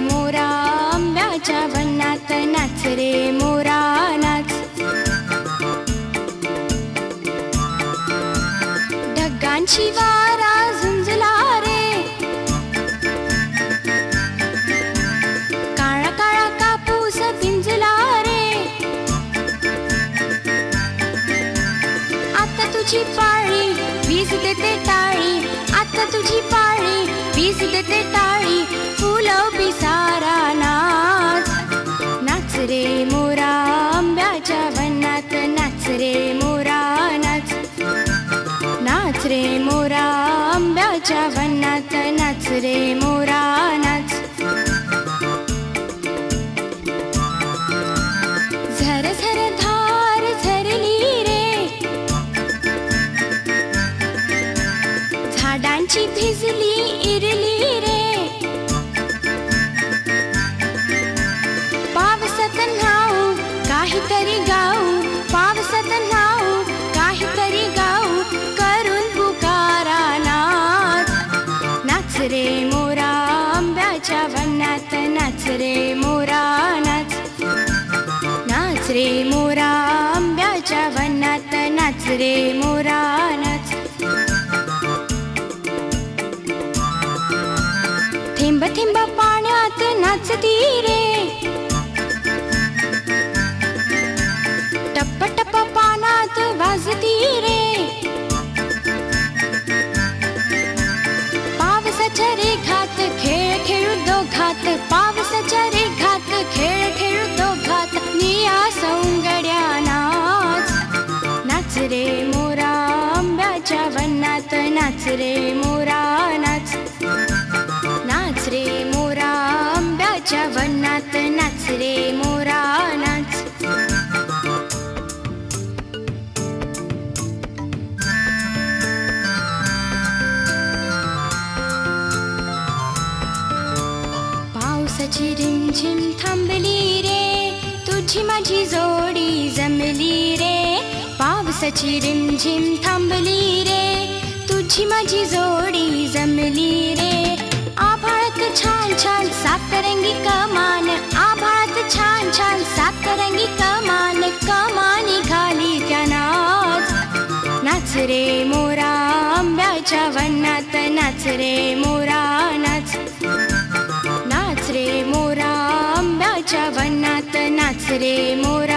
मोरा आंब्याच्या वनात नाच रे मोरा नाच. ढगांची वारा झुंजला रे, काळा काळा कापूस पिंजला रे. आता तुझी पाळी वीज देते टाळी, आता तुझी पाळी वीज देते टाळी. फुलं पिसारा नाच, नाच रे मोरा आंब्याच्या वनात नाच रे मोरा नाच. नाच रे मोरा आंब्याच्या वनात नाच रे मोरा नाच. झर झर धार झरली रे, झाडांची भिजली इरली रे. पावसात न्हाऊ काहीतरी गाऊ, पावसात न्हाऊ काहीतरी गाऊ. करून पुकारा नाच, नाच रे मोरा आंब्याच्या वनात नाच रे मोरा नाच. नाच रे मोरा आंब्याच्या वनात नाच रे मोरा नाच. थेंब थेंब पाण्यात नाचती रे, टप्प टप्प पानात वाजती रे. पावसाच्या रेघात खेळ खेळू दोघात, पावसाच्या रेघात खेळ खेळू दोघात. निया सौंगड्या नाच, नाच रे मोरा आंब्याच्या वनात नाच रे मोरा नाच. नाच रे मोरा आंब्याच्या वनात नाच रे मोरा नाच. पावसाची रिमझिम थांबली रे, तुझी माझी जोडी जमली रे. पावसाची रिमझिम थांबली रे, तुझी माझी जोडी जमली रे. आभाळात छान छान सातरंगी कमान, आभाळात छान छान सातरंगी कमान. कमानी खाली त्या नाच, नाच रे मोरा आंब्याच्या वनात नाच रे मोरा नाच. नाच रे मोरा आंब्याच्या वनात नाच रे मोरा